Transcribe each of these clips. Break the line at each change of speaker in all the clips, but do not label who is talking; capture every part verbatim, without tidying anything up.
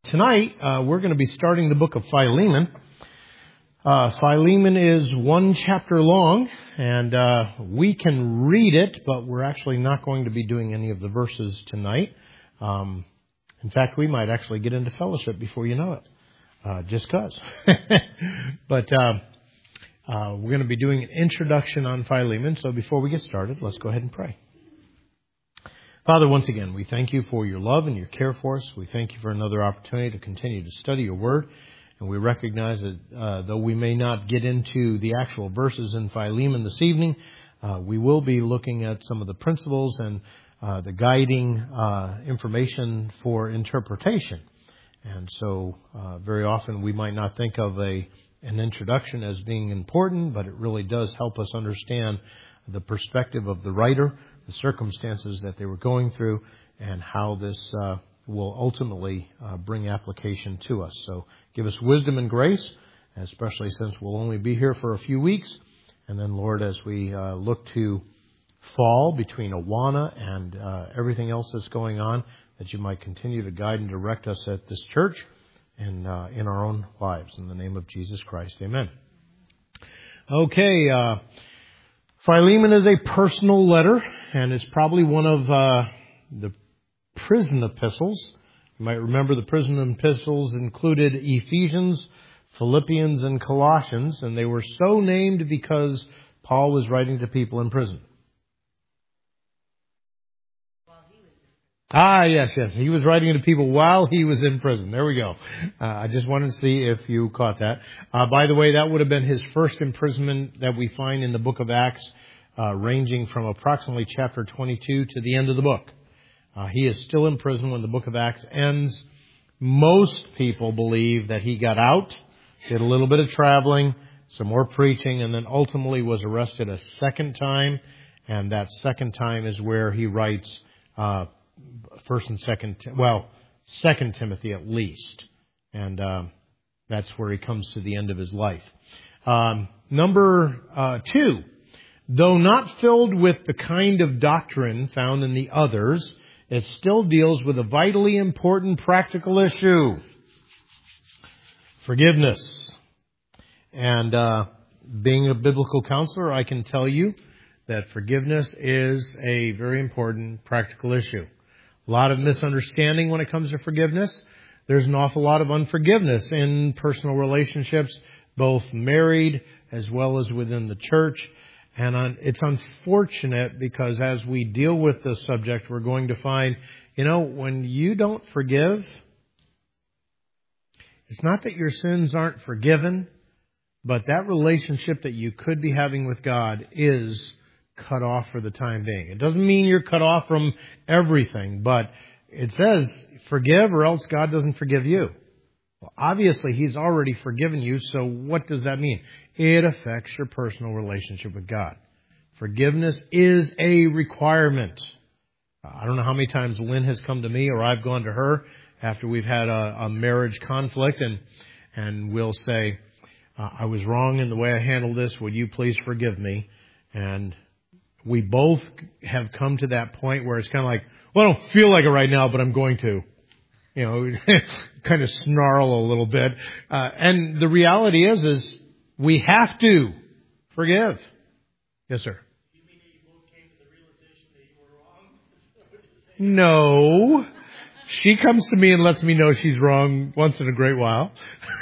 Tonight, uh, we're going to be starting the book of Philemon. Uh, Philemon is one chapter long, and uh, we can read it, but we're actually not going to be doing any of the verses tonight. Um, in fact, we might actually get into fellowship before you know it, uh, just because. but uh, uh, we're going to be doing an introduction on Philemon, so before we get started, let's go ahead and pray. Father, once again, we thank you for your love and your care for us. We thank you for another opportunity to continue to study your word. And we recognize that uh, though we may not get into the actual verses in Philemon this evening, uh, we will be looking at some of the principles and uh, the guiding uh, information for interpretation. And so uh, very often we might not think of a an introduction as being important, but it really does help us understand the perspective of the writer, the circumstances that they were going through, and how this uh, will ultimately uh, bring application to us. So give us wisdom and grace, especially since we'll only be here for a few weeks. And then, Lord, as we uh, look to fall between Awana and uh, everything else that's going on, that you might continue to guide and direct us at this church and uh, in our own lives. In the name of Jesus Christ, amen. Okay, uh, Philemon is a personal letter, and it's probably one of uh, the prison epistles. You might remember the prison epistles included Ephesians, Philippians, and Colossians, and they were so named because Paul was writing to people in prison. Ah, yes, yes. He was writing to people while he was in prison. There we go. Uh, I just wanted to see if you caught that. Uh, by the way, that would have been his first imprisonment that we find in the book of Acts, uh, ranging from approximately chapter twenty-two to the end of the book. Uh, he is still in prison when the book of Acts ends. Most people believe that he got out, did a little bit of traveling, some more preaching, and then ultimately was arrested a second time. And that second time is where he writes uh First and second, well, Second Timothy at least, and uh, that's where he comes to the end of his life. Um, number uh, two, though not filled with the kind of doctrine found in the others, it still deals with a vitally important practical issue: forgiveness. And uh, being a biblical counselor, I can tell you that forgiveness is a very important practical issue. A lot of misunderstanding when it comes to forgiveness. There's an awful lot of unforgiveness in personal relationships, both married as well as within the church. And it's unfortunate because as we deal with this subject, we're going to find, you know, when you don't forgive, it's not that your sins aren't forgiven, but that relationship that you could be having with God is cut off for the time being. It doesn't mean you're cut off from everything, but it says forgive or else God doesn't forgive you. Well, obviously, He's already forgiven you, so what does that mean? It affects your personal relationship with God. Forgiveness is a requirement. I don't know how many times Lynn has come to me or I've gone to her after we've had a, a marriage conflict, and and we'll say, uh, I was wrong in the way I handled this. Would you please forgive me? And we both have come to that point where it's kind of like, well, I don't feel like it right now, but I'm going to. You know, kind of snarl a little bit. Uh, and the reality is, is we have to forgive. Yes, sir.
You mean you both came to the realization that you were
No.
wrong?
She comes to me and lets me know she's wrong once in a great while.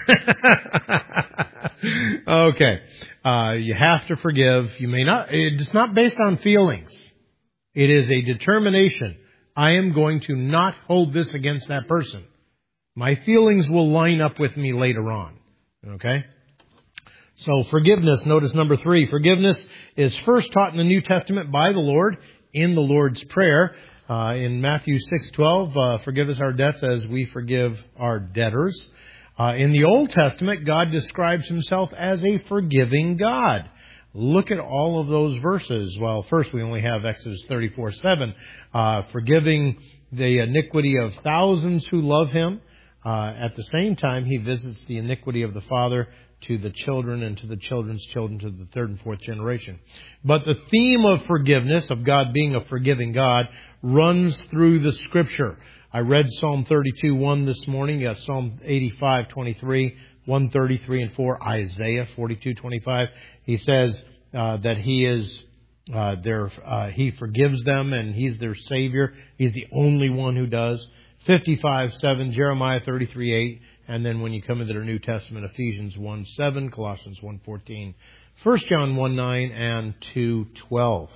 Okay. Uh, you have to forgive. You may not, it's not based on feelings. It is a determination. I am going to not hold this against that person. My feelings will line up with me later on. Okay? So forgiveness, notice number three. Forgiveness is first taught in the New Testament by the Lord in the Lord's Prayer. Uh, in Matthew six twelve, uh, forgive us our debts as we forgive our debtors. Uh, in the Old Testament, God describes Himself as a forgiving God. Look at all of those verses. Well, first we only have Exodus thirty-four seven, uh, forgiving the iniquity of thousands who love Him. Uh, at the same time, He visits the iniquity of the father to the children and to the children's children to the third and fourth generation. But the theme of forgiveness, of God being a forgiving God, runs through the Scripture. I read Psalm thirty-two one this morning. You got Psalm eighty-five twenty-three, one thirty-three and four, Isaiah forty-two twenty-five. He says uh, that He is uh, their, uh, He forgives them and He's their Savior. He's the only one who does. fifty-five seven, Jeremiah thirty-three eight, and then when you come into the New Testament, Ephesians one seven, Colossians one fourteen, First John one nine, and two twelve.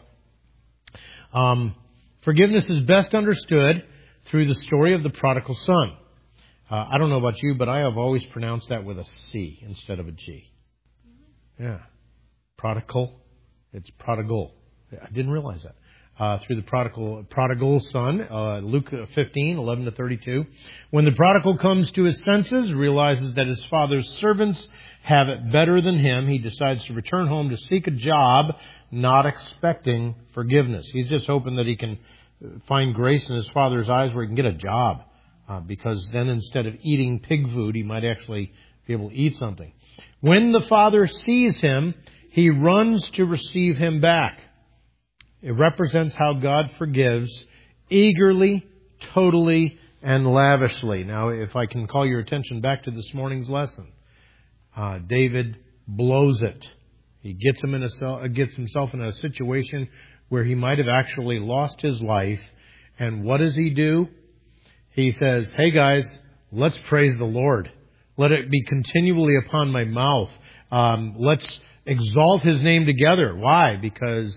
Um, forgiveness is best understood through the story of the prodigal son. Uh, I don't know about you, but I have always pronounced that with a C instead of a G. Yeah. Prodigal. It's prodigal. I didn't realize that. Uh, through the prodigal, prodigal son, uh, Luke fifteen, eleven to thirty-two. When the prodigal comes to his senses, realizes that his father's servants have it better than him, he decides to return home to seek a job, not expecting forgiveness. He's just hoping that he can find grace in his father's eyes where he can get a job. Uh, because then instead of eating pig food, he might actually be able to eat something. When the father sees him, he runs to receive him back. It represents how God forgives eagerly, totally, and lavishly. Now, if I can call your attention back to this morning's lesson, uh, David blows it. He gets him in a gets himself in a situation where he might have actually lost his life. And what does he do? He says, "Hey guys, let's praise the Lord. Let it be continually upon my mouth. Um, let's exalt His name together." Why? Because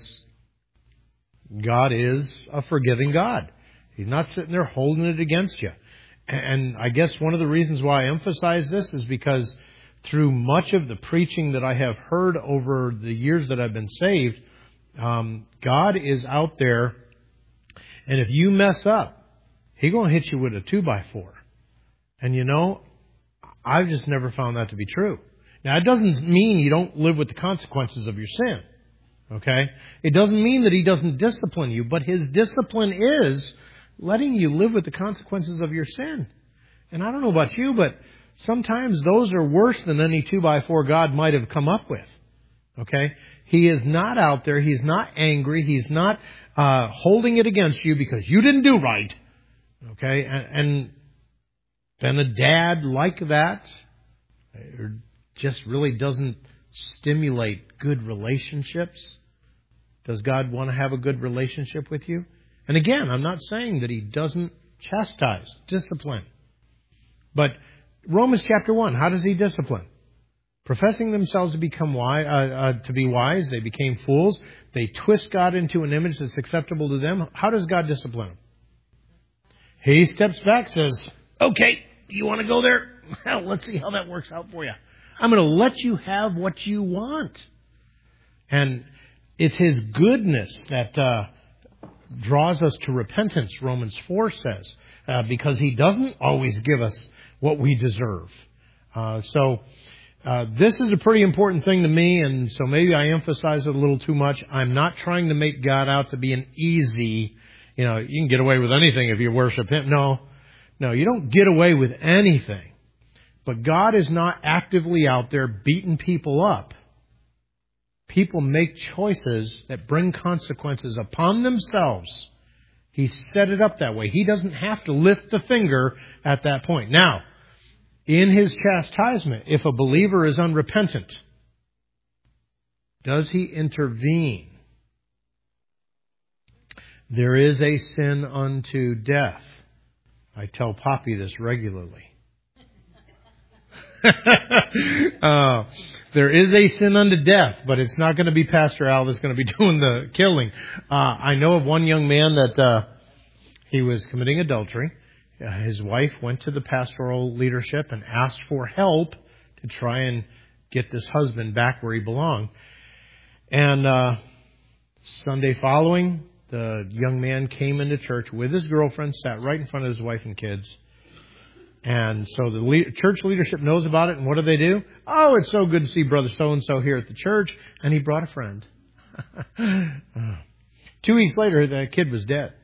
God is a forgiving God. He's not sitting there holding it against you. And I guess one of the reasons why I emphasize this is because through much of the preaching that I have heard over the years that I've been saved, um, God is out there, and if you mess up, He's going to hit you with a two by four. And you know, I've just never found that to be true. Now, it doesn't mean you don't live with the consequences of your sin. Okay? It doesn't mean that He doesn't discipline you, but His discipline is letting you live with the consequences of your sin. And I don't know about you, but sometimes those are worse than any two by four God might have come up with. Okay? He is not out there. He's not angry. He's not uh, holding it against you because you didn't do right. Okay? And, and then a dad like that just really doesn't stimulate good relationships. Does God want to have a good relationship with you? And again, I'm not saying that He doesn't chastise, discipline. But Romans chapter one, how does He discipline? Professing themselves to become wise, uh, uh, to be wise, they became fools. They twist God into an image that's acceptable to them. How does God discipline them? He steps back, says, "Okay, you want to go there? Well, let's see how that works out for you. I'm going to let you have what you want." And it's His goodness that uh, draws us to repentance, Romans four says, uh, because He doesn't always give us what we deserve. Uh, so uh, this is a pretty important thing to me, and so maybe I emphasize it a little too much. I'm not trying to make God out to be an easy, you know, you can get away with anything if you worship Him. No, no, you don't get away with anything. But God is not actively out there beating people up. People make choices that bring consequences upon themselves. He set it up that way. He doesn't have to lift a finger at that point. Now, in His chastisement, if a believer is unrepentant, does He intervene? There is a sin unto death. I tell Poppy this regularly. uh, there is a sin unto death, but it's not going to be Pastor Al that's going to be doing the killing. Uh, I know of one young man that uh, he was committing adultery. Uh, his wife went to the pastoral leadership and asked for help to try and get this husband back where he belonged. And uh, Sunday following, the young man came into church with his girlfriend, sat right in front of his wife and kids. And so the le- church leadership knows about it, and what do they do? "Oh, it's so good to see Brother So-and-so here at the church," and he brought a friend. Two weeks later, the kid was dead.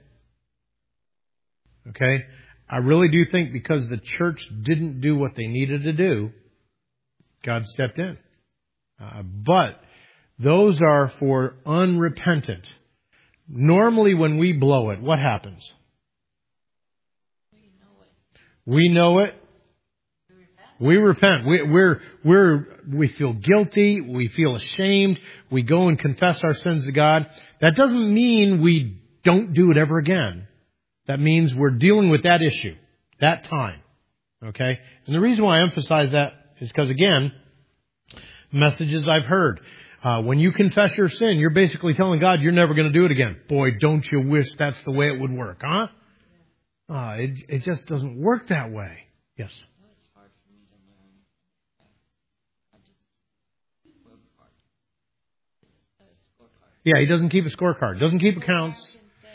Okay? I really do think because the church didn't do what they needed to do, God stepped in. Uh, but those are for unrepentant. Normally when we blow it, what happens? We know it. We repent. We, we're, we're, we feel guilty. We feel ashamed. We go and confess our sins to God. That doesn't mean we don't do it ever again. That means we're dealing with that issue, that time. Okay? And the reason why I emphasize that is because, again, messages I've heard. Uh, when you confess your sin, you're basically telling God you're never going to do it again. Boy, don't you wish that's the way it would work, huh? Uh, it, it just doesn't work that way. Yes? Yeah, he doesn't keep a scorecard. Doesn't keep accounts.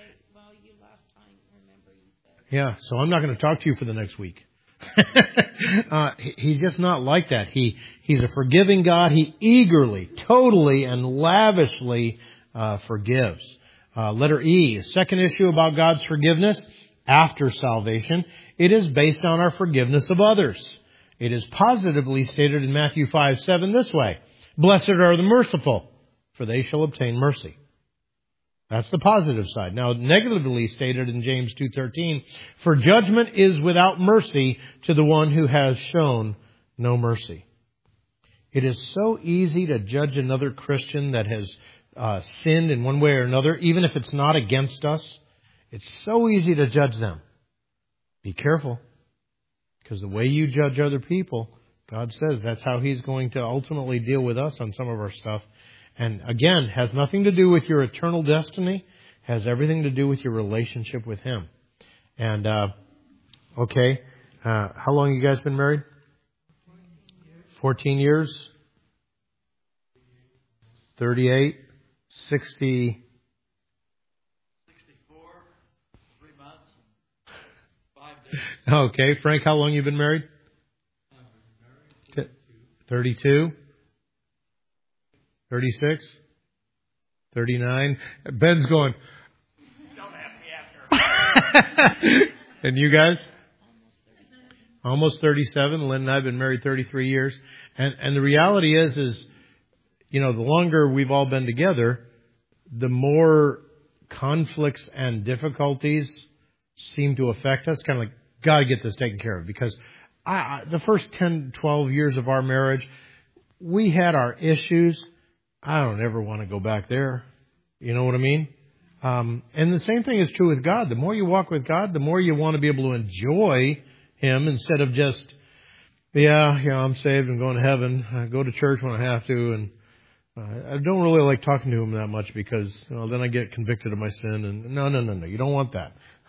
Yeah, so I'm not going to talk to you for the next week. uh, he, he's just not like that. He He's a forgiving God. He eagerly, totally, and lavishly uh, forgives. Uh, letter E, second issue about God's forgiveness after salvation. It is based on our forgiveness of others. It is positively stated in Matthew five seven this way. Blessed are the merciful, for they shall obtain mercy. That's the positive side. Now, negatively stated in James two thirteen, for judgment is without mercy to the one who has shown no mercy. It is so easy to judge another Christian that has uh, sinned in one way or another, even if it's not against us. It's so easy to judge them. Be careful, because the way you judge other people, God says that's how He's going to ultimately deal with us on some of our stuff. And again, has nothing to do with your eternal destiny. Has everything to do with your relationship with Him. And, uh, okay, uh, how long have you guys been married? fourteen years? thirty-eight? sixty?
sixty-four, three months, five days.
Okay, Frank, how long have you been married? thirty-two? thirty-six? thirty-nine? Ben's going.
Don't have me after.
And you guys? Almost thirty-seven. Lynn and I have been married thirty-three years. And and the reality is, is, you know, the longer we've all been together, the more conflicts and difficulties seem to affect us. Kind of like, got to get this taken care of. Because I, I, the first ten, twelve years of our marriage, we had our issues. I don't ever want to go back there. You know what I mean? Um, and the same thing is true with God. The more you walk with God, the more you want to be able to enjoy Him instead of just, yeah, yeah, I'm saved and going to heaven. I go to church when I have to, and uh, I don't really like talking to Him that much because, you know, then I get convicted of my sin. And no, no, no, no, you don't want that.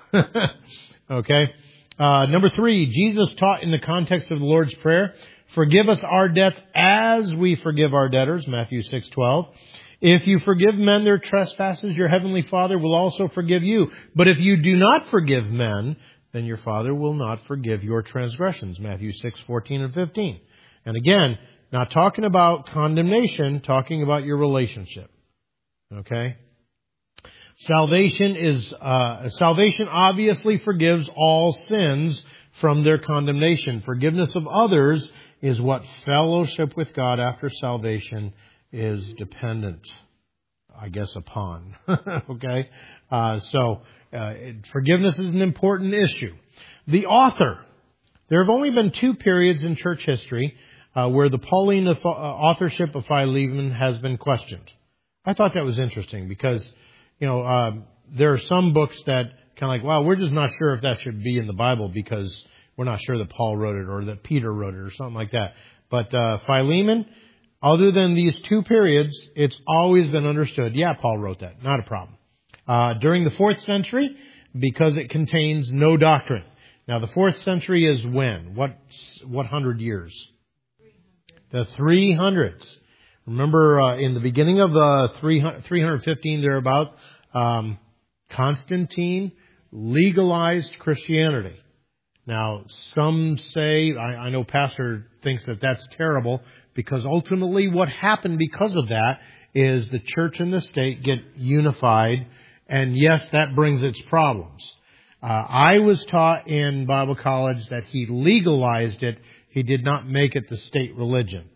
Okay. Uh, number three, Jesus taught in the context of the Lord's Prayer, forgive us our debts as we forgive our debtors, Matthew six twelve. If you forgive men their trespasses, your heavenly Father will also forgive you. But if you do not forgive men, then your Father will not forgive your transgressions, Matthew six fourteen and fifteen. And again, not talking about condemnation, talking about your relationship. Okay? Salvation is, uh, salvation obviously forgives all sins from their condemnation. Forgiveness of others is what fellowship with God after salvation is dependent, I guess, upon. Okay? Uh, so, uh, forgiveness is an important issue. The author. There have only been two periods in church history uh, where the Pauline authorship of Philemon has been questioned. I thought that was interesting because, you know, uh, there are some books that kind of like, wow, we're just not sure if that should be in the Bible because we're not sure that Paul wrote it or that Peter wrote it or something like that. But uh, Philemon, other than these two periods, it's always been understood, yeah, Paul wrote that. Not a problem. Uh, during the fourth century, because it contains no doctrine. Now, the fourth century is when? What what hundred years? The three hundreds. Remember, uh, in the beginning of the three fifteen thereabout, um, Constantine legalized Christianity. Now, some say, I, I know Pastor thinks that that's terrible, because ultimately what happened because of that is the church and the state get unified, and yes, that brings its problems. Uh, I was taught in Bible college that he legalized it. He did not make it the state religion.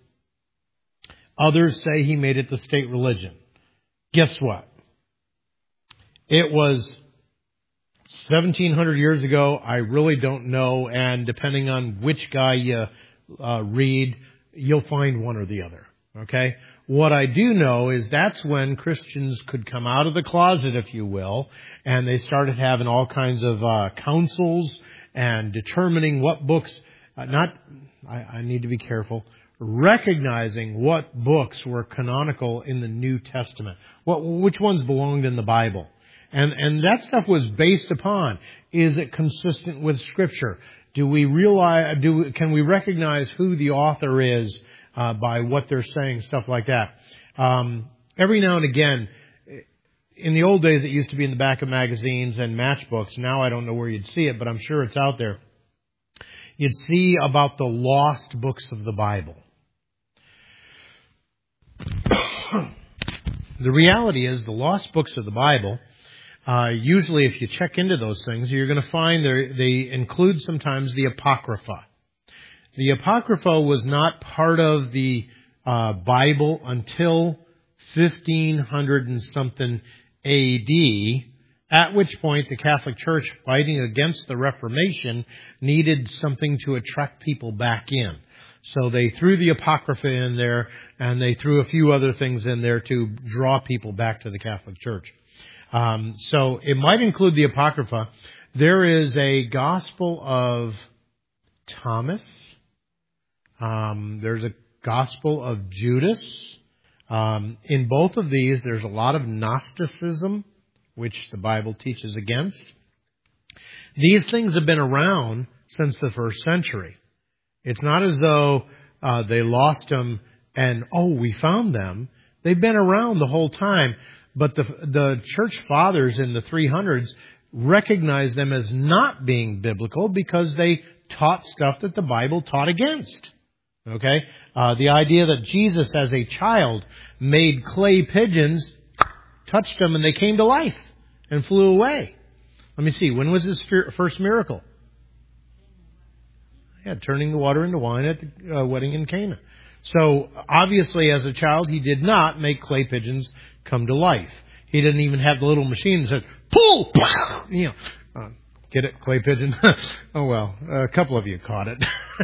Others say he made it the state religion. Guess what? It was seventeen hundred years ago, I really don't know, and depending on which guy you uh, read, you'll find one or the other. Okay? What I do know is that's when Christians could come out of the closet, if you will, and they started having all kinds of uh, councils and determining what books, uh, not, I, I need to be careful, recognizing what books were canonical in the New Testament, what, which ones belonged in the Bible. And, and that stuff was based upon, is it consistent with Scripture? Do we realize, do, can we recognize who the author is uh, by what they're saying, stuff like that? Um, every now and again, in the old days it used to be in the back of magazines and matchbooks. Now I don't know where you'd see it, but I'm sure it's out there. You'd see about the lost books of the Bible. The reality is the lost books of the Bible, uh, usually if you check into those things, you're going to find they include sometimes the Apocrypha. The Apocrypha was not part of the uh, Bible until fifteen hundred and something A D, at which point the Catholic Church, fighting against the Reformation, needed something to attract people back in. So they threw the Apocrypha in there, and they threw a few other things in there to draw people back to the Catholic Church. Um, so it might include the Apocrypha. There is a Gospel of Thomas. Um, there's a Gospel of Judas. Um, in both of these, there's a lot of Gnosticism, which the Bible teaches against. These things have been around since the first century. It's not as though uh, they lost them and, oh, we found them. They've been around the whole time. But the, the church fathers in the three hundreds recognized them as not being biblical because they taught stuff that the Bible taught against. Okay? Uh, the idea that Jesus, as a child, made clay pigeons, touched them, and they came to life and flew away. Let me see. When was his first miracle? Yeah, turning the water into wine at the uh, wedding in Cana. So, obviously, as a child, he did not make clay pigeons come to life. He didn't even have the little machine that said, pull! You know, uh, get it, clay pigeon? Oh, well, a couple of you caught it.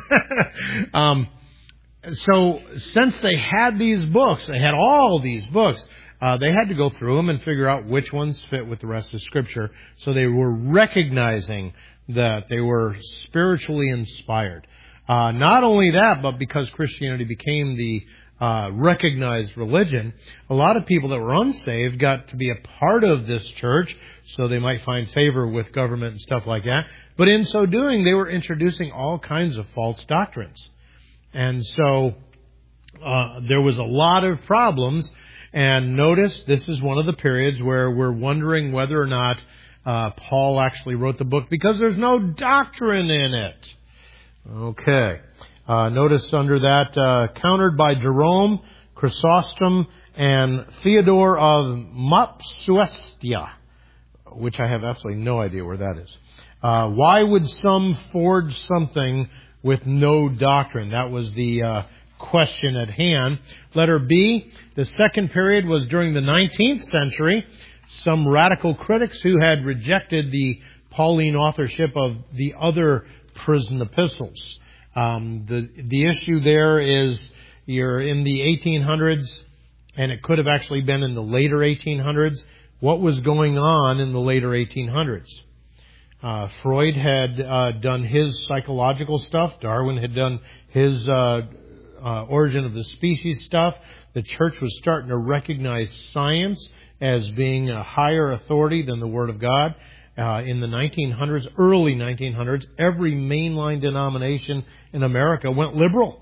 um, so, since they had these books, they had all these books, uh, they had to go through them and figure out which ones fit with the rest of Scripture. So they were recognizing that they were spiritually inspired. Uh, not only that, but because Christianity became the uh, recognized religion, a lot of people that were unsaved got to be a part of this church, so they might find favor with government and stuff like that. But in so doing, they were introducing all kinds of false doctrines. And so uh, there was a lot of problems. And notice, this is one of the periods where we're wondering whether or not Uh, Paul actually wrote the book because there's no doctrine in it. Okay. Uh, notice under that, uh, countered by Jerome, Chrysostom, and Theodore of Mopsuestia, which I have absolutely no idea where that is. Uh, why would some forge something with no doctrine? That was the uh, question at hand. Letter B, the second period was during the nineteenth century. Some radical critics who had rejected the Pauline authorship of the other prison epistles. Um, the the issue there is you're in the eighteen hundreds, and it could have actually been in the later eighteen hundreds. What was going on in the later eighteen hundreds? Uh, Freud had uh, done his psychological stuff. Darwin had done his uh, uh, origin of the species stuff. The church was starting to recognize science as being a higher authority than the Word of God. Uh, in the nineteen hundreds, early nineteen hundreds, every mainline denomination in America went liberal.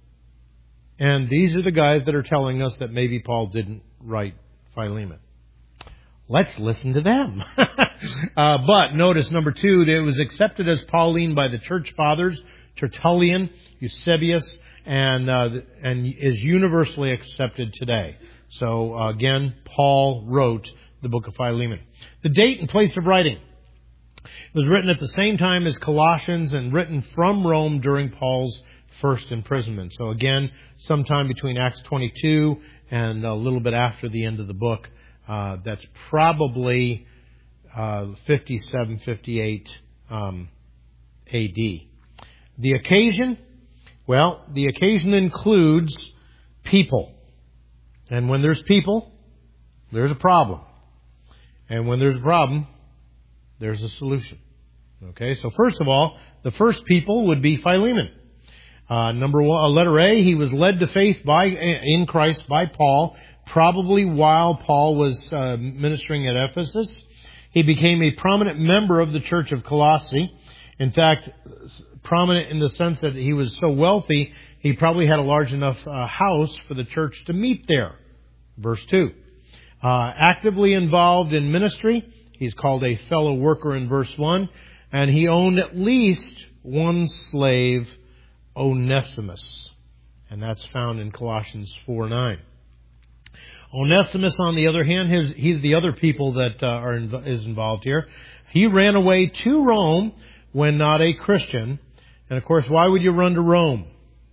And these are the guys that are telling us that maybe Paul didn't write Philemon. Let's listen to them. uh, but notice, number two, it was accepted as Pauline by the church fathers, Tertullian, Eusebius, and, uh, and is universally accepted today. So, uh, again, Paul wrote the book of Philemon. The date and place of writing. It was written at the same time as Colossians and written from Rome during Paul's first imprisonment. So, again, sometime between Acts twenty-two and a little bit after the end of the book. Uh, that's probably uh, fifty-seven, fifty-eight um, A D. The occasion, well, the occasion includes people. And when there's people, there's a problem. And when there's a problem, there's a solution. Okay, so first of all, the first people would be Philemon. Uh, number one, uh, letter A, he was led to faith by in Christ by Paul, probably while Paul was uh, ministering at Ephesus. He became a prominent member of the church of Colossae. In fact, prominent in the sense that he was so wealthy, he probably had a large enough uh, house for the church to meet there. Verse two. Uh, actively involved in ministry. He's called a fellow worker in verse one. And he owned at least one slave, Onesimus. And that's found in Colossians four nine. Onesimus, on the other hand, his, he's the other people that uh, are is involved here. He ran away to Rome when not a Christian. And of course, why would you run to Rome?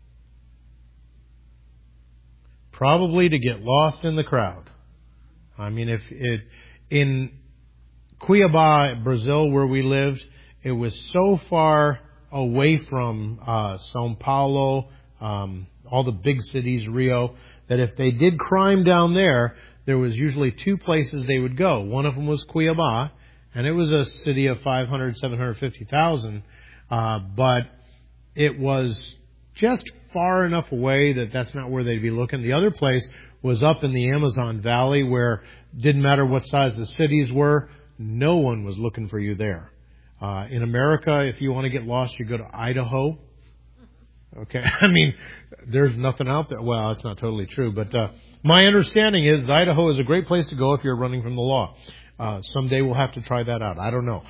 Probably to get lost in the crowd. I mean, if it, in Cuiabá, Brazil, where we lived, it was so far away from uh, São Paulo, um, all the big cities, Rio, that if they did crime down there, there was usually two places they would go. One of them was Cuiabá, and it was a city of five hundred, seven hundred fifty thousand, uh, but it was just far enough away that that's not where they'd be looking. The other place was up in the Amazon Valley, where it didn't matter what size the cities were, no one was looking for you there. Uh, in America, if you want to get lost, you go to Idaho. Okay, I mean, there's nothing out there. Well, that's not totally true, but uh, my understanding is Idaho is a great place to go if you're running from the law. Uh, someday we'll have to try that out. I don't know.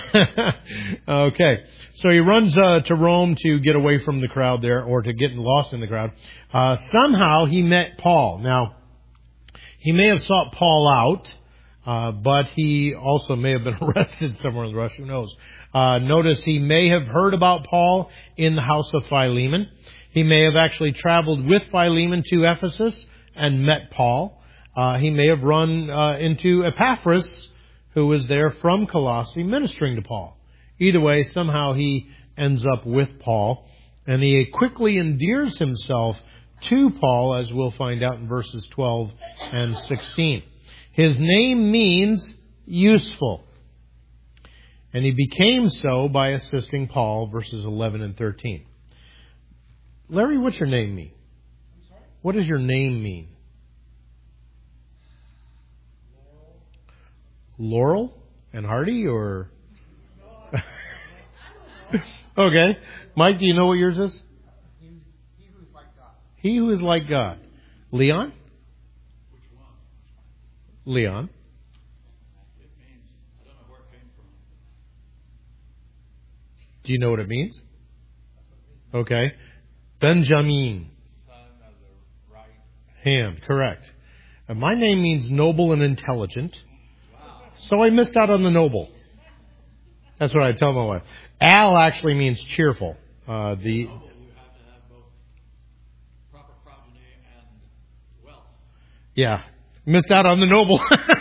Okay, so he runs uh, to Rome to get away from the crowd there, or to get lost in the crowd. Uh, somehow he met Paul. Now, he may have sought Paul out, uh, but he also may have been arrested somewhere in the rush. Who knows? Uh, notice he may have heard about Paul in the house of Philemon. He may have actually traveled with Philemon to Ephesus and met Paul. Uh, he may have run uh, into Epaphras, who was there from Colossae, ministering to Paul. Either way, somehow he ends up with Paul, and he quickly endears himself to Paul, as we'll find out in verses twelve and sixteen. His name means useful, and he became so by assisting Paul, verses eleven and thirteen. Larry, what's your name mean?
I'm sorry?
What does your name mean? Laurel and Hardy, or? Okay. Mike, do you know what yours is?
He, he who is like God.
He who is like God. Leon?
Which one?
Leon.
It means, I don't know where it came from.
Do you know what it means? Okay. Benjamin.
Son of the right.
Hand. Correct. Uh, my name means noble and intelligent. So I missed out on the noble. That's what I tell my wife. Al actually means cheerful. Uh, the
Noble, you have to have both proper progeny and wealth.
Yeah, missed out on the noble.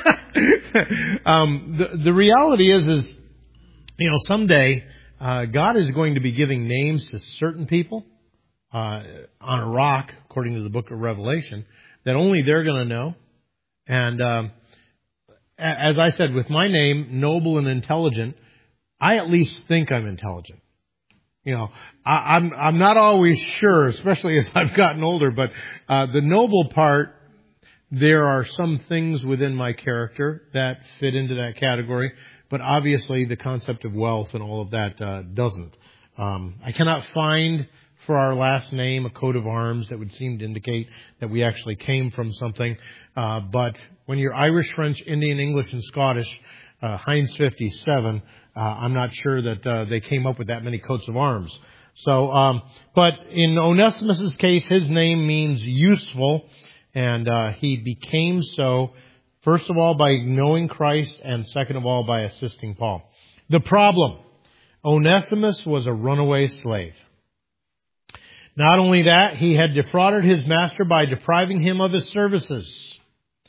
um, the, the reality is, is, you know, someday uh, God is going to be giving names to certain people uh, on a rock, according to the book of Revelation, that only they're going to know. And um, as I said, with my name, noble and intelligent, I at least think I'm intelligent. You know, I, I'm I'm not always sure, especially as I've gotten older, but uh, the noble part, there are some things within my character that fit into that category, but obviously the concept of wealth and all of that uh, doesn't. Um, I cannot find for our last name a coat of arms that would seem to indicate that we actually came from something. Uh, but when you're Irish, French, Indian, English, and Scottish, uh, Heinz fifty-seven, uh, I'm not sure that uh, they came up with that many coats of arms. So, um, but in Onesimus' case, his name means useful, and uh, he became so, first of all, by knowing Christ, and second of all, by assisting Paul. The problem, Onesimus was a runaway slave. Not only that, he had defrauded his master by depriving him of his services.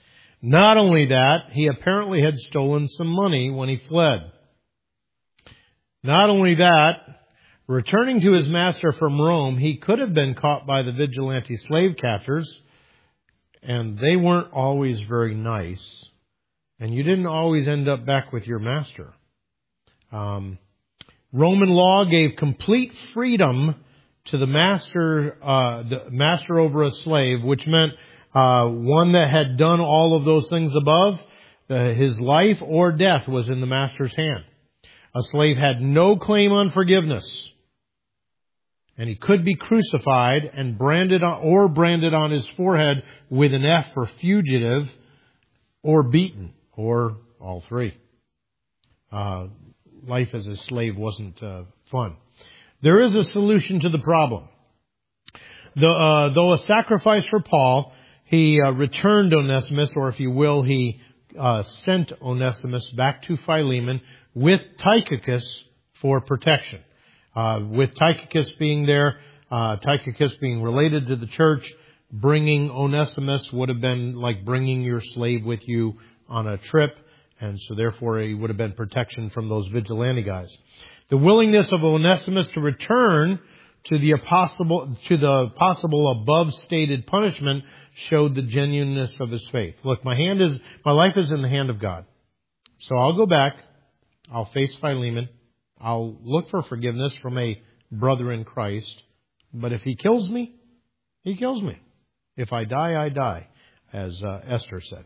Not only that, he apparently had stolen some money when he fled. Not only that, returning to his master from Rome, he could have been caught by the vigilante slave catchers, and they weren't always very nice, and you didn't always end up back with your master. Um, Roman law gave complete freedom to the master, uh, the master over a slave, which meant uh, one that had done all of those things above, uh, his life or death was in the master's hand. A slave had no claim on forgiveness, and he could be crucified and branded on, or branded on his forehead with an F for fugitive, or beaten, or all three. Uh, life as a slave wasn't uh, fun. There is a solution to the problem. The, uh, though a sacrifice for Paul, he uh, returned Onesimus, or if you will, he uh, sent Onesimus back to Philemon with Tychicus for protection. Uh, with Tychicus being there, uh, Tychicus being related to the church, bringing Onesimus would have been like bringing your slave with you on a trip, and so therefore he would have been protection from those vigilante guys. The willingness of Onesimus to return to the possible, to the possible above stated punishment showed the genuineness of his faith. Look, my hand is, my life is in the hand of God. So I'll go back. I'll face Philemon. I'll look for forgiveness from a brother in Christ. But if he kills me, he kills me. If I die, I die, as uh, Esther said.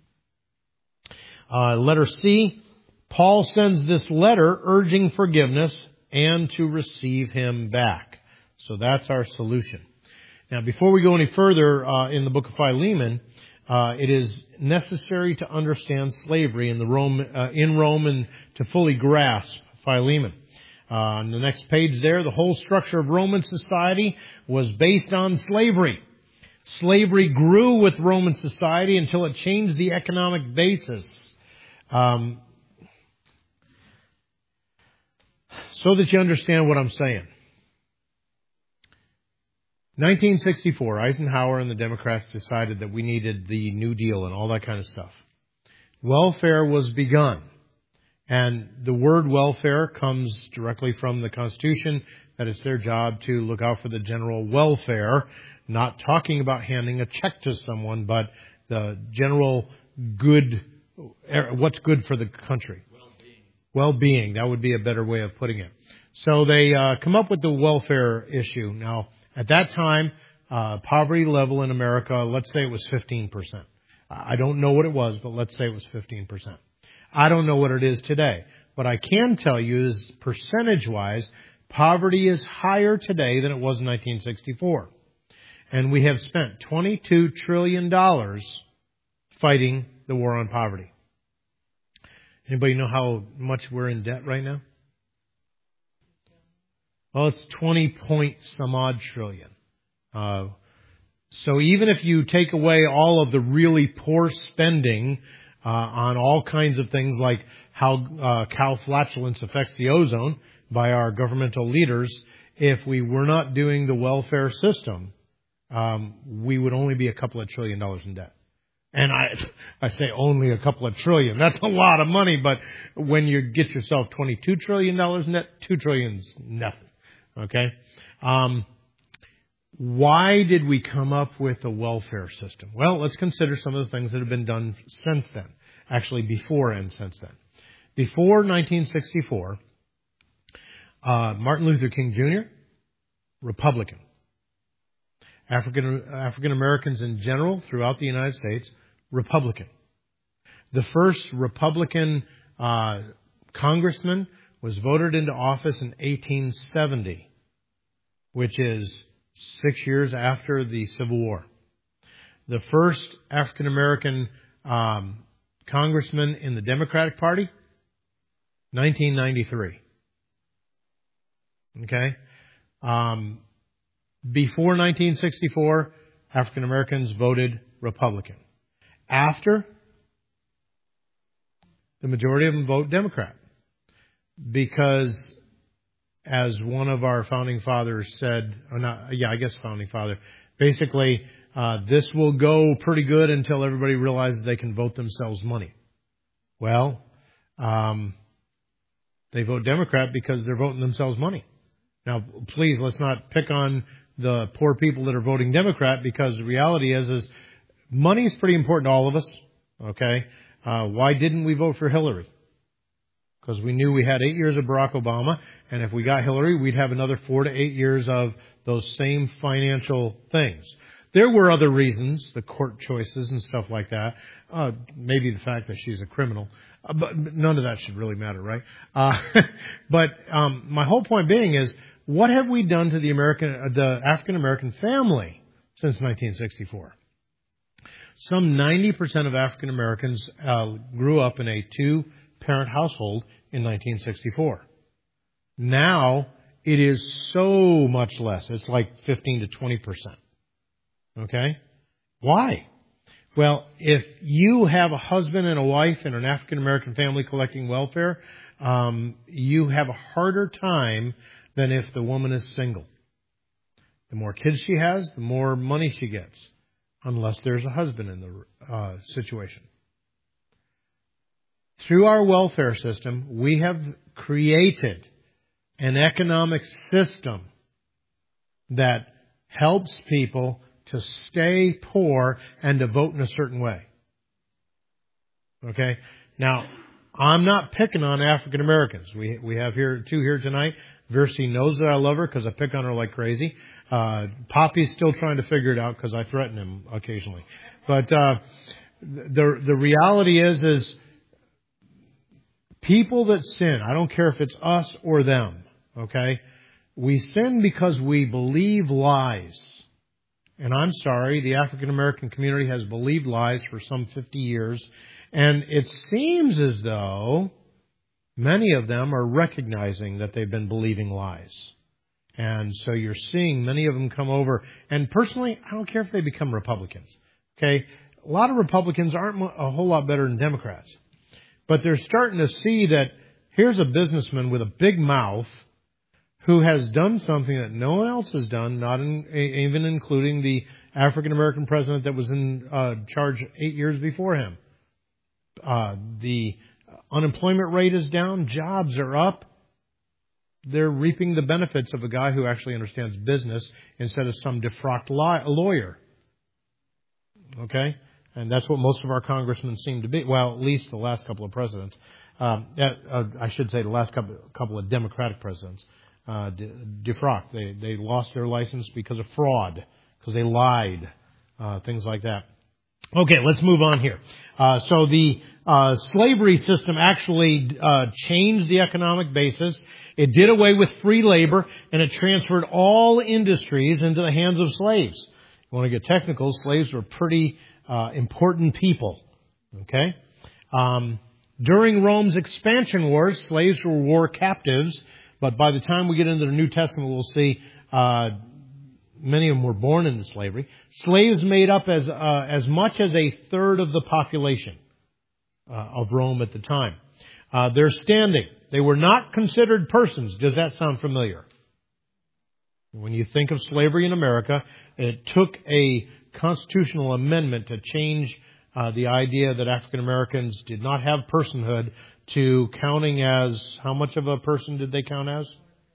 Uh, letter C, Paul sends this letter urging forgiveness and to receive him back. So that's our solution. Now, before we go any further uh, in the book of Philemon, uh, it is necessary to understand slavery in the Rome uh, in Rome and to fully grasp Philemon. Uh, on the next page there, the whole structure of Roman society was based on slavery. Slavery grew with Roman society until it changed the economic basis. Um, so that you understand what I'm saying. nineteen sixty-four, Eisenhower and the Democrats decided that we needed the New Deal and all that kind of stuff. Welfare was begun. And the word welfare comes directly from the Constitution, that it's their job to look out for the general welfare, not talking about handing a check to someone, but the general good, what's good for the country. Well-being. Well-being, that would be a better way of putting it. So they uh, come up with the welfare issue. Now, at that time, uh, poverty level in America, let's say it was fifteen percent. I don't know what it was, but let's say it was fifteen percent. I don't know what it is today. What I can tell you is percentage-wise, poverty is higher today than it was in nineteen sixty-four. And we have spent twenty-two trillion dollars fighting the war on poverty. Anybody know how much we're in debt right now? Well, it's twenty point some odd trillion. Uh, so even if you take away all of the really poor spending uh, on all kinds of things like how uh, cow flatulence affects the ozone by our governmental leaders, if we were not doing the welfare system, um, we would only be a couple of trillion dollars in debt. And I, I say only a couple of trillion. That's a lot of money, but when you get yourself twenty-two trillion dollars in debt, two trillion is nothing. Okay? Um, why did we come up with a welfare system? Well, let's consider some of the things that have been done since then. Actually, before and since then. Before nineteen sixty-four, uh, Martin Luther King Junior, Republican. African, African Americans in general throughout the United States, Republican. The first Republican uh, congressman was voted into office in eighteen seventy, which is six years after the Civil War. The first African American um, congressman in the Democratic Party, nineteen ninety-three. Okay? Um, before nineteen sixty-four, African Americans voted Republican. After, the majority of them vote Democrat. Because, as one of our founding fathers said, or not, yeah, I guess founding father, basically, uh, this will go pretty good until everybody realizes they can vote themselves money. Well, um, they vote Democrat because they're voting themselves money. Now, please, let's not pick on the poor people that are voting Democrat, because the reality is, is money is pretty important to all of us. Okay. Uh, why didn't we vote for Hillary? Because we knew we had eight years of Barack Obama, and if we got Hillary, we'd have another four to eight years of those same financial things. There were other reasons, the court choices and stuff like that. Uh, maybe the fact that she's a criminal. Uh, but none of that should really matter, right? Uh, but um, my whole point being is, what have we done to the American, uh, the African American family since nineteen sixty-four? Some ninety percent of African Americans uh, grew up in a two-parent household in nineteen sixty-four. Now it is so much less. It's like fifteen to twenty percent. Okay? Why? Well, if you have a husband and a wife in an African American family collecting welfare, um, you have a harder time than if the woman is single. The more kids she has, the more money she gets, unless there's a husband in the uh, situation. Through our welfare system, we have created an economic system that helps people to stay poor and to vote in a certain way. Okay? Now, I'm not picking on African Americans. We we have here two here tonight. Versi knows that I love her because I pick on her like crazy. Uh, Poppy's still trying to figure it out because I threaten him occasionally. But uh, the the reality is is people that sin, I don't care if it's us or them, okay? We sin because we believe lies. And I'm sorry, the African American community has believed lies for some fifty years. And it seems as though many of them are recognizing that they've been believing lies. And so you're seeing many of them come over. And personally, I don't care if they become Republicans. Okay? A lot of Republicans aren't a whole lot better than Democrats. But they're starting to see that here's a businessman with a big mouth who has done something that no one else has done, not in, even including the African American president that was in uh, charge eight years before him. Uh, the unemployment rate is down, jobs are up. They're reaping the benefits of a guy who actually understands business instead of some defrocked li- lawyer. Okay? And that's what most of our congressmen seem to be. Well, at least the last couple of presidents. Um, uh, I should say the last couple, couple of Democratic presidents. Uh, defrocked. They, they lost their license because of fraud, because they lied, uh, things like that. Okay, let's move on here. Uh, so the uh, slavery system actually uh, changed the economic basis. It did away with free labor, and it transferred all industries into the hands of slaves. You want to get technical, slaves were pretty uh, important people. Okay? Um, during Rome's expansion wars, slaves were war captives. But by the time we get into the New Testament, we'll see uh, many of them were born into slavery. Slaves made up as uh, as much as a third of the population uh, of Rome at the time. Uh, their standing, they were not considered persons. Does that sound familiar? When you think of slavery in America, it took a constitutional amendment to change uh, the idea that African Americans did not have personhood to counting as, how much of a person did they count as?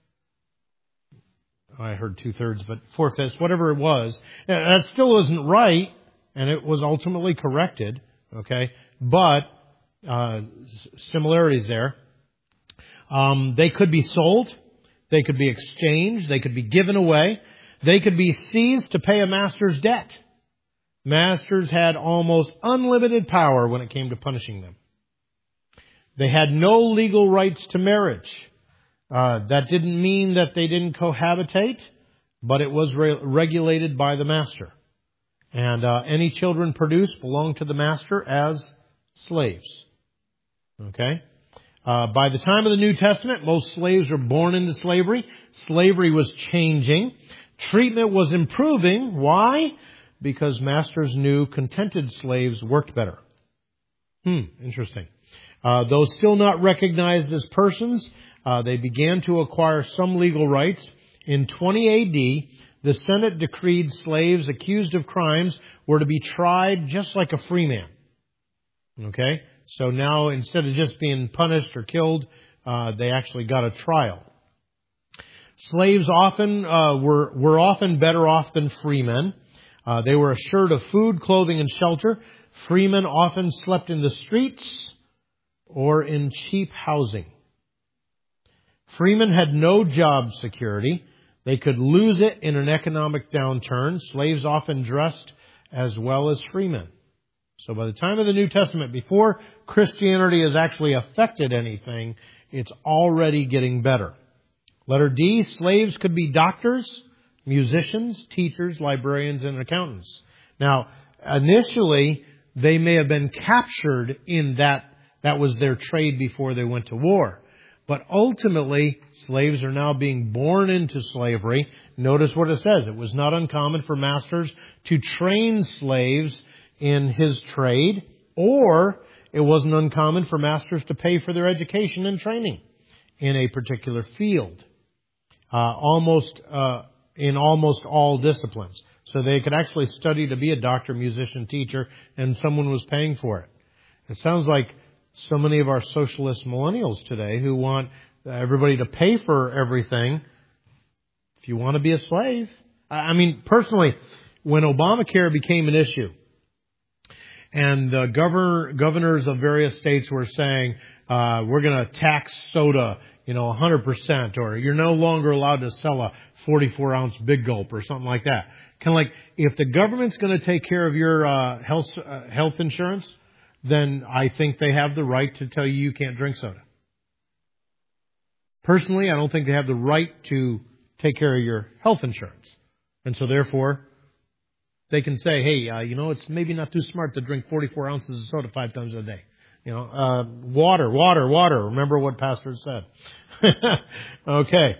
I heard two-thirds, but four-fifths, whatever it was. That still isn't right, and it was ultimately corrected, okay? But uh, similarities there. Um, they could be sold. They could be exchanged. They could be given away. They could be seized to pay a master's debt. Masters had almost unlimited power when it came to punishing them. They had no legal rights to marriage. Uh, that didn't mean that they didn't cohabitate, but it was re- regulated by the master. And uh, any children produced belonged to the master as slaves. Okay? Uh, by the time of the New Testament, most slaves were born into slavery. Slavery was changing. Treatment was improving. Why? Because masters knew contented slaves worked better. Hmm, interesting. Uh, though still not recognized as persons, uh, they began to acquire some legal rights. In twenty A D, The Senate decreed slaves accused of crimes were to be tried just like a free man. Okay? So now, instead of just being punished or killed, uh, they actually got a trial. Slaves often uh, were were often better off than freemen. Uh, they were assured of food, clothing, and shelter. Freemen often slept in the streets or in cheap housing. Freemen had no job security. They could lose it in an economic downturn. Slaves often dressed as well as freemen. So by the time of the New Testament, before Christianity has actually affected anything, it's already getting better. Letter D, slaves could be doctors, musicians, teachers, librarians, and accountants. Now, initially, they may have been captured in that, that was their trade before they went to war. But ultimately, slaves are now being born into slavery. Notice what it says. It was not uncommon for masters to train slaves in his trade, or it wasn't uncommon for masters to pay for their education and training in a particular field. Uh, almost, uh, in almost all disciplines. So they could actually study to be a doctor, musician, teacher, and someone was paying for it. It sounds like so many of our socialist millennials today who want everybody to pay for everything. If you want to be a slave. I mean, personally, when Obamacare became an issue, and the governor, governors of various states were saying, uh, we're going to tax soda, you know, one hundred percent, or you're no longer allowed to sell a forty-four ounce Big Gulp or something like that. Kind of like, if the government's going to take care of your uh, health uh, health insurance, then I think they have the right to tell you you can't drink soda. Personally, I don't think they have the right to take care of your health insurance. And so therefore, they can say, hey, uh, you know, it's maybe not too smart to drink forty-four ounces of soda five times a day. You know, uh, water, water, water. Remember what Pastor said. Okay.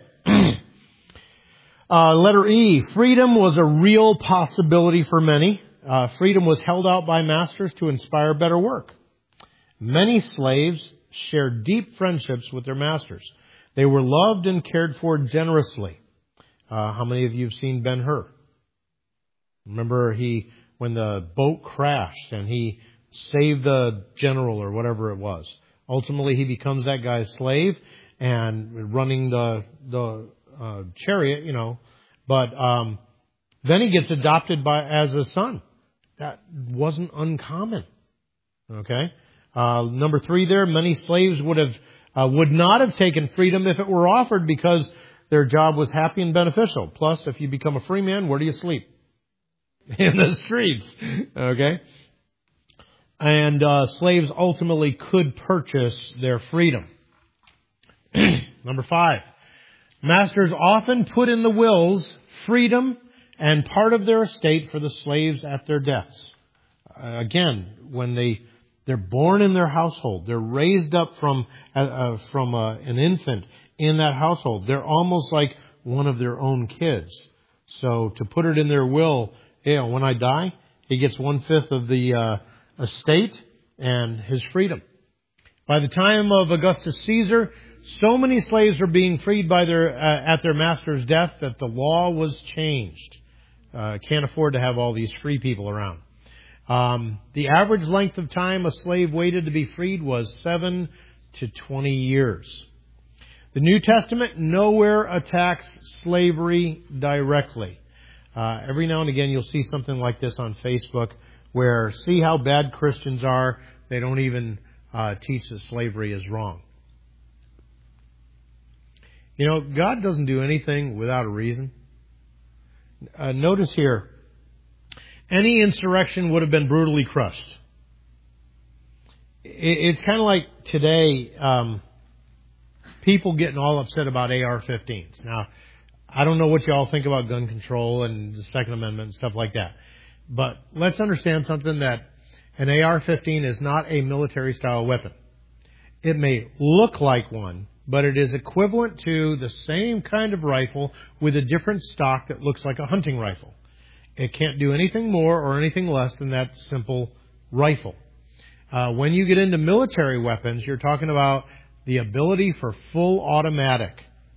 uh, letter E. Freedom was a real possibility for many. Uh, freedom was held out by masters to inspire better work. Many slaves shared deep friendships with their masters. They were loved and cared for generously. Uh, how many of you have seen Ben-Hur? Remember he, when the boat crashed and he saved the general or whatever it was. Ultimately, he becomes that guy's slave and running the the uh, chariot, you know. But um, then he gets adopted by as a son. That wasn't uncommon. Okay. Uh, number three there, many slaves would have uh, would not have taken freedom if it were offered because their job was happy and beneficial. Plus, if you become a free man, where do you sleep? In the streets. Okay. And uh, slaves ultimately could purchase their freedom. Number five, masters often put in the wills freedom and part of their estate for the slaves at their deaths. Uh, again, when they they're born in their household, they're raised up from uh, uh, from uh, an infant in that household. They're almost like one of their own kids. So to put it in their will, you know, when I die, he gets one fifth of the uh, estate and his freedom. By the time of Augustus Caesar, so many slaves were being freed by their uh, at their master's death that the law was changed. Uh, can't afford to have all these free people around. Um, the average length of time a slave waited to be freed was seven to twenty years. The New Testament nowhere attacks slavery directly. Uh, every now and again you'll see something like this on Facebook where see how bad Christians are. They don't even uh, teach that slavery is wrong. You know, God doesn't do anything without a reason. Uh, notice here, any insurrection would have been brutally crushed. It, it's kind of like today, um, people getting all upset about A R fifteens. Now, I don't know what you all think about gun control and the Second Amendment and stuff like that. But let's understand something, that an A R fifteen is not a military-style weapon. It may look like one, but it is equivalent to the same kind of rifle with a different stock that looks like a hunting rifle. It can't do anything more or anything less than that simple rifle. Uh, when you get into military weapons, you're talking about the ability for full automatic.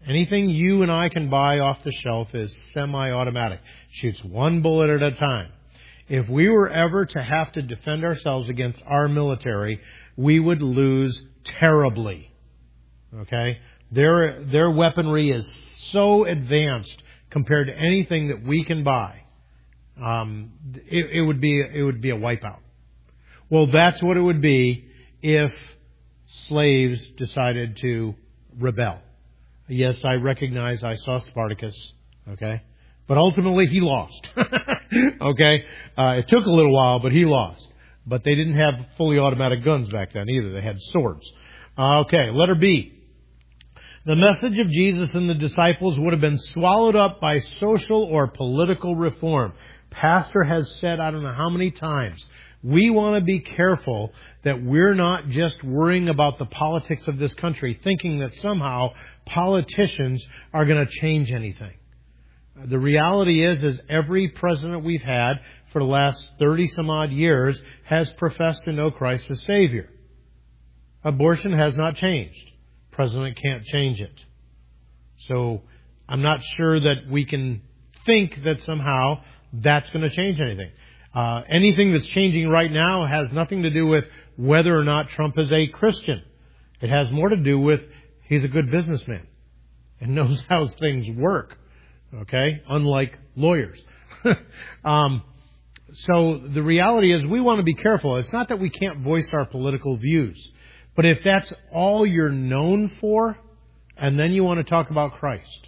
Anything you and I can buy off the shelf is semi-automatic. Shoots one bullet at a time. If we were ever to have to defend ourselves against our military, we would lose terribly. Okay? Their, their weaponry is so advanced compared to anything that we can buy. Um, it, it would be, it would be a wipeout. Well, that's what it would be if slaves decided to rebel. Yes, I recognize I saw Spartacus, okay? But ultimately he lost, okay? Uh, it took a little while, but he lost. But they didn't have fully automatic guns back then either. They had swords. Uh, okay, letter B. The message of Jesus and the disciples would have been swallowed up by social or political reform. Pastor has said, I don't know how many times, we want to be careful that we're not just worrying about the politics of this country, thinking that somehow politicians are going to change anything. The reality is, is every president we've had for the last thirty some odd years has professed to know Christ as Savior. Abortion has not changed. President can't change it. So I'm not sure that we can think that somehow that's going to change anything. Uh, anything that's changing right now has nothing to do with whether or not Trump is a Christian. It has more to do with he's a good businessman and knows how things work. Okay? Unlike lawyers. um, so the reality is we want to be careful. It's not that we can't voice our political views. But if that's all you're known for, and then you want to talk about Christ.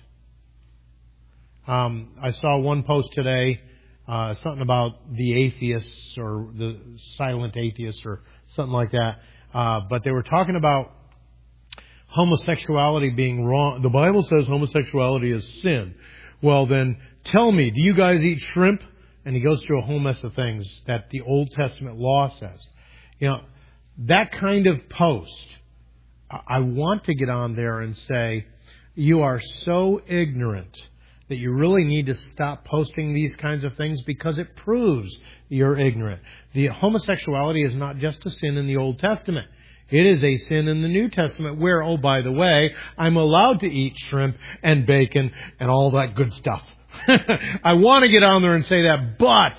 Um, I saw one post today, uh, something about the atheists or the silent atheists or something like that. Uh, but they were talking about homosexuality being wrong. The Bible says homosexuality is sin. Well, then tell me, do you guys eat shrimp? And he goes through a whole mess of things that the Old Testament law says. You know, that kind of post, I want to get on there and say, you are so ignorant that you really need to stop posting these kinds of things because it proves you're ignorant. The homosexuality is not just a sin in the Old Testament. It is a sin in the New Testament where, oh, by the way, I'm allowed to eat shrimp and bacon and all that good stuff. I want to get on there and say that, but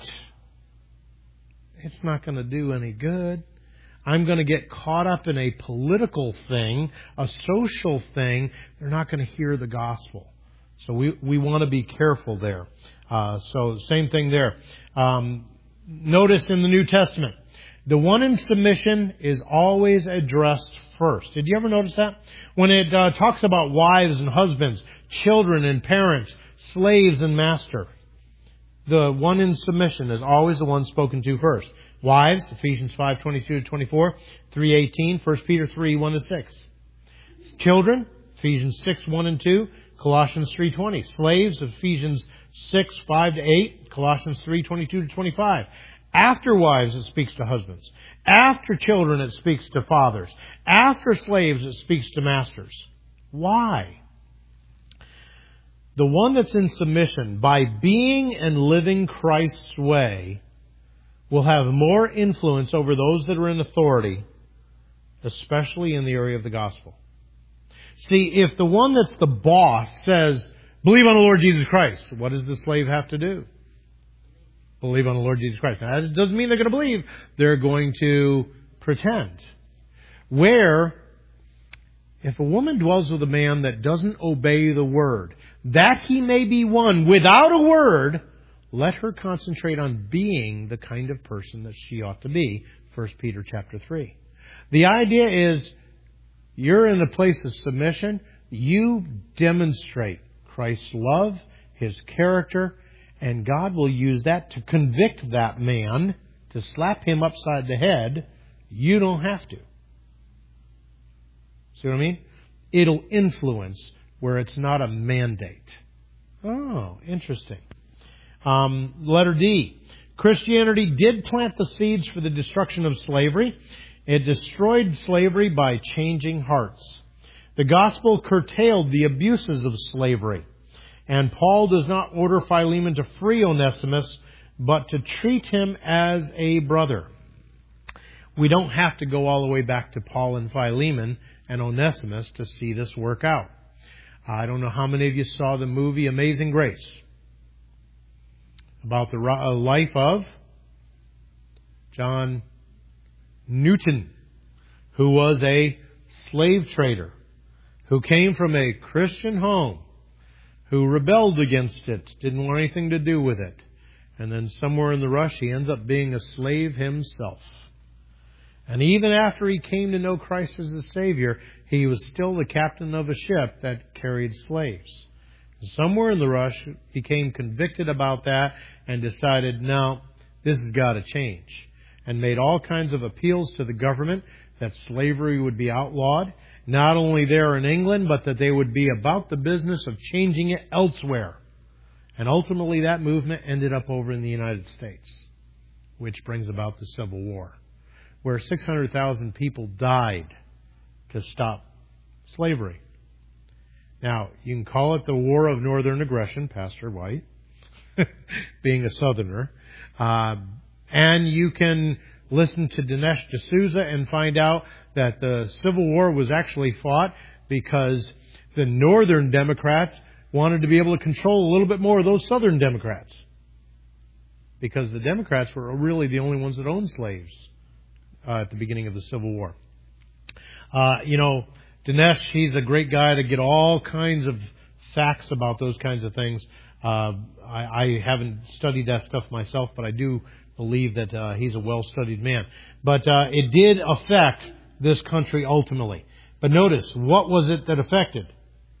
it's not going to do any good. I'm going to get caught up in a political thing, a social thing. They're not going to hear the gospel. So we, we want to be careful there. Uh, so same thing there. Um, notice in the New Testament, the one in submission is always addressed first. Did you ever notice that? When it uh, talks about wives and husbands, children and parents, slaves and master, the one in submission is always the one spoken to first. Wives, Ephesians five twenty-two to twenty-four, three eighteen, First Peter three one to six. Children, Ephesians six one and two, Colossians three twenty. Slaves, Ephesians six five to eight, Colossians three twenty-two to twenty-five. After wives, it speaks to husbands. After children, it speaks to fathers. After slaves, it speaks to masters. Why? The one that's in submission, by being and living Christ's way, will have more influence over those that are in authority, especially in the area of the gospel. See, if the one that's the boss says, believe on the Lord Jesus Christ, what does the slave have to do? Believe on the Lord Jesus Christ. Now, that doesn't mean they're going to believe. They're going to pretend. Where, if a woman dwells with a man that doesn't obey the word, that he may be won without a word, let her concentrate on being the kind of person that she ought to be. First Peter chapter three. The idea is, you're in a place of submission. You demonstrate Christ's love, His character, and God will use that to convict that man, to slap him upside the head. You don't have to. See what I mean? It'll influence where it's not a mandate. Oh, interesting. Um, letter D. Christianity did plant the seeds for the destruction of slavery. It destroyed slavery by changing hearts. The gospel curtailed the abuses of slavery. And Paul does not order Philemon to free Onesimus, but to treat him as a brother. We don't have to go all the way back to Paul and Philemon and Onesimus to see this work out. I don't know how many of you saw the movie Amazing Grace, about the life of John Newton, who was a slave trader, who came from a Christian home, who rebelled against it, didn't want anything to do with it. And then somewhere in the rush, he ends up being a slave himself. And even after he came to know Christ as his Savior, he was still the captain of a ship that carried slaves. And somewhere in the rush, he became convicted about that and decided, no, this has got to change. And made all kinds of appeals to the government that slavery would be outlawed, not only there in England, but that they would be about the business of changing it elsewhere. And ultimately that movement ended up over in the United States, which brings about the Civil War, where six hundred thousand people died to stop slavery. Now, you can call it the War of Northern Aggression, Pastor White, being a Southerner, uh, and you can listen to Dinesh D'Souza and find out that the Civil War was actually fought because the Northern Democrats wanted to be able to control a little bit more of those Southern Democrats, because the Democrats were really the only ones that owned slaves uh, at the beginning of the Civil War. Uh, you know, Dinesh, he's a great guy to get all kinds of facts about those kinds of things. Uh, I, I haven't studied that stuff myself, but I do believe that uh, he's a well-studied man. But uh, it did affect this country ultimately. But notice, what was it that affected?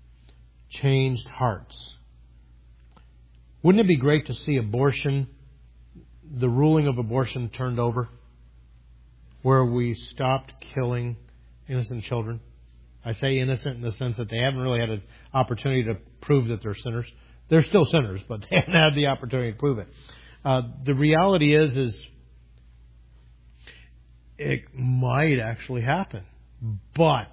Changed hearts. Wouldn't it be great to see abortion, the ruling of abortion turned over, where we stopped killing innocent children? I say innocent in the sense that they haven't really had an opportunity to prove that they're sinners. They're still sinners, but they haven't had the opportunity to prove it. Uh, the reality is, is it might actually happen. But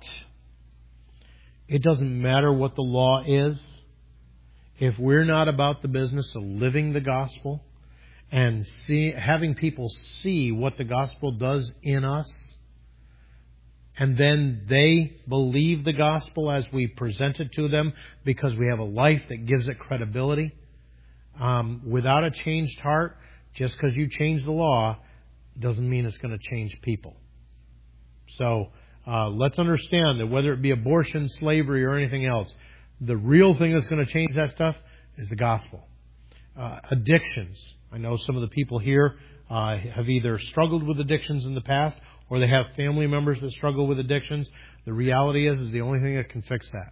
it doesn't matter what the law is. If we're not about the business of living the gospel and see, having people see what the gospel does in us, and then they believe the gospel as we present it to them because we have a life that gives it credibility, um, without a changed heart, just because you change the law doesn't mean it's going to change people. So uh, let's understand that whether it be abortion, slavery, or anything else, the real thing that's going to change that stuff is the gospel. Uh, addictions. I know some of the people here uh, have either struggled with addictions in the past, or they have family members that struggle with addictions. The reality is, is the only thing that can fix that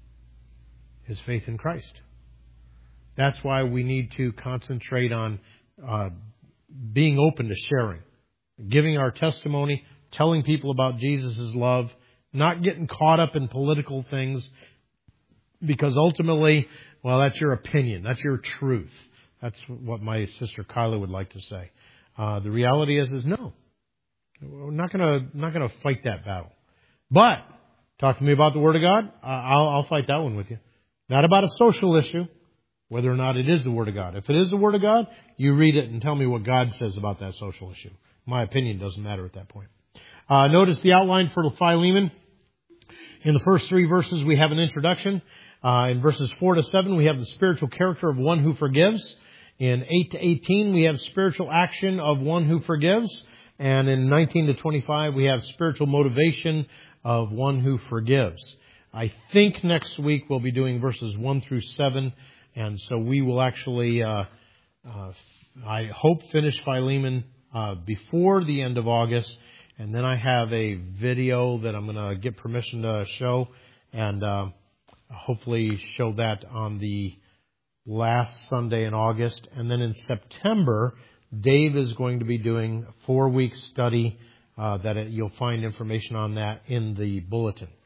is faith in Christ. That's why we need to concentrate on uh, being open to sharing, giving our testimony, telling people about Jesus' love, not getting caught up in political things, because ultimately, well, that's your opinion. That's your truth. That's what my sister Kyla would like to say. Uh, the reality is, is no. We're not going to not going to fight that battle. But talk to me about the Word of God. Uh, I'll, I'll fight that one with you. Not about a social issue, whether or not it is the Word of God. If it is the Word of God, you read it and tell me what God says about that social issue. My opinion doesn't matter at that point. Uh, notice the outline for Philemon. In the first three verses, we have an introduction. Uh, in verses four to seven, we have the spiritual character of one who forgives. In eight to eighteen, we have spiritual action of one who forgives. And in nineteen to twenty-five, we have spiritual motivation of one who forgives. I think next week we'll be doing verses one through seven. And so we will actually, uh, uh, I hope, finish Philemon uh, before the end of August. And then I have a video that I'm going to get permission to show, and uh, hopefully show that on the last Sunday in August. And then in September, Dave is going to be doing a four-week study uh, that it, you'll find information on that in the bulletin.